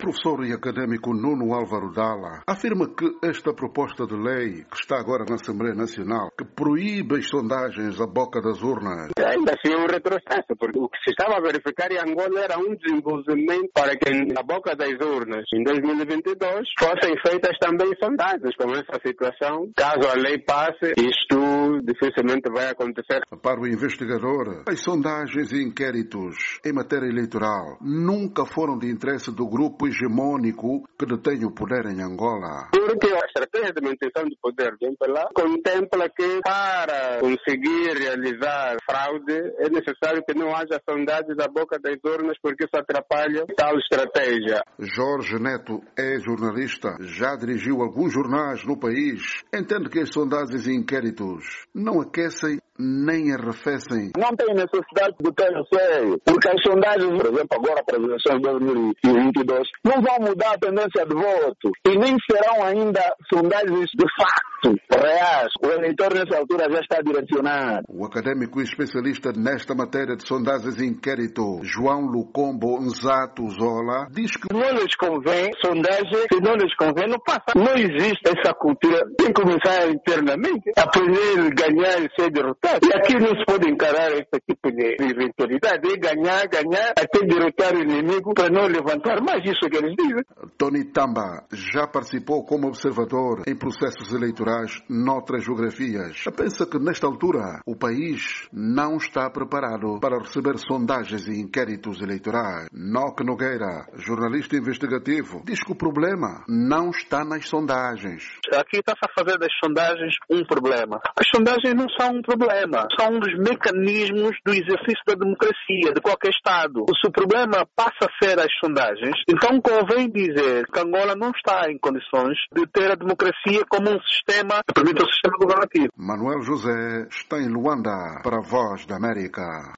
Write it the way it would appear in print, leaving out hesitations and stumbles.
professor e académico Nuno Álvaro Dalla afirma que esta proposta de lei que está agora na Assembleia Nacional, que proíbe as sondagens à boca das urnas, ainda assim é um retrocesso, porque o que se estava a verificar em Angola era um desenvolvimento para que na boca das urnas, em 2022, fossem feitas também sondagens. Com essa situação, caso a lei passe, isto dificilmente vai acontecer. Para o investigador, as sondagens e inquéritos em matéria eleitoral nunca foram de interesse do grupo hegemônico que detém o poder em Angola. Porque a estratégia de manutenção do poder do MPLA contempla que para conseguir realizar fraude é necessário que não haja sondagens à boca das urnas, porque isso atrapalha tal estratégia. Jorge Neto é jornalista, já dirigiu alguns jornais no país. Entende que as sondagens e inquéritos não aquecem nem arrefecem. Não tem necessidade de ter receio, porque as sondagens, por exemplo, agora para as eleições de 2022, não vão mudar a tendência de voto e nem serão ainda sondagens de facto reais. O eleitor nessa altura já está direcionado. O académico e especialista nesta matéria de sondagens e inquérito, João Lucombo Nzato Zola, diz que não lhes convém sondagem, se não lhes convém, não passa. Não existe essa cultura. Tem que começar internamente, aprender a ganhar e ser derrotado. E aqui não se pode encarar esse tipo de eventualidade. É ganhar, até derrotar o inimigo para não levantar mais. Isso que eles dizem. Tony Tamba já participou como observador em processos eleitorais noutras geografias. Pensa que nesta altura o país não está preparado para receber sondagens e inquéritos eleitorais. Noque Nogueira, jornalista investigativo, diz que o problema não está nas sondagens. Aqui está-se a fazer das sondagens um problema. As sondagens não são um problema. São um dos mecanismos do exercício da democracia de qualquer Estado. Se o problema passa a ser as sondagens, então convém dizer que Angola não está em condições de ter a democracia como um sistema que permita o sistema governativo. Manuel José está em Luanda para a Voz da América.